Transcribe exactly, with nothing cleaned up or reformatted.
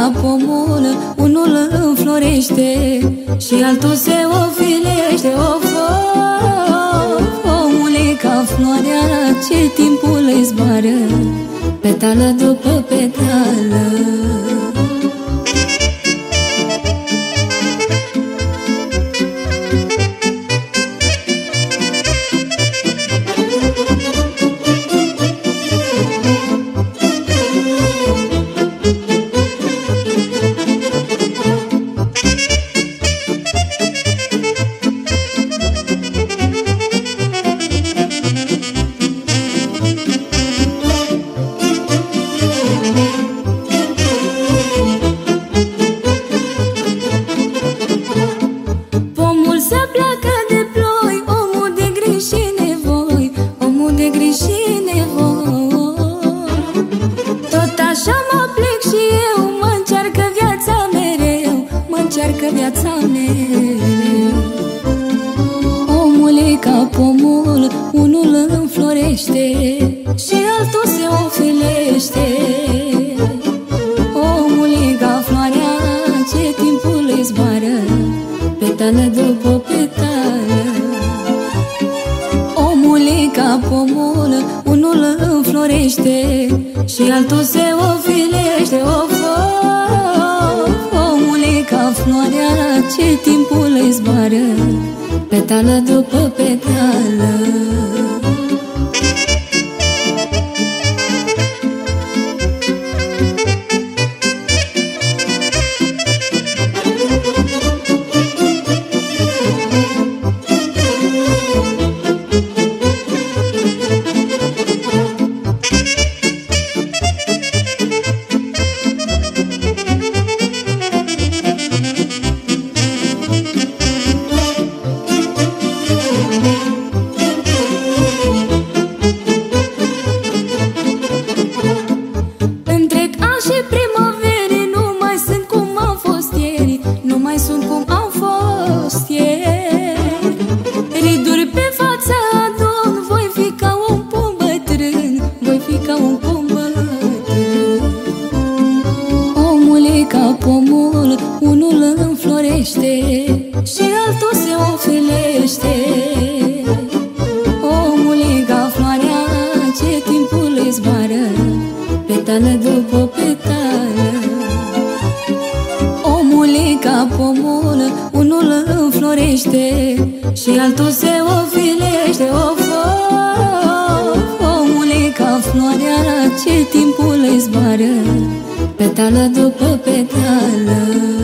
ca pomul, unul înflorește și altul se ofilește. Of, of, omul e ca floarea ce timpul îi zboară, petală după petală. Încearcă viața mereu. Omul e ca pomul, unul înflorește și altul se ofilește. Omul e ca floarea ce timpul îi zboară, petală după petală. Omul e ca pomul, unul înflorește și altul se ofilește. Of, ca floarea ce timpul îi zboară, petală după petală. Pomul, unul înflorește și altul se ofilește. Omul e ca floarea ce timpul îi zboară, petală după petală. Omul e ca pomul, unul înflorește și altul se ofilește. Of, of, omul e ca floarea ce timpul îi zboară, petală după petală.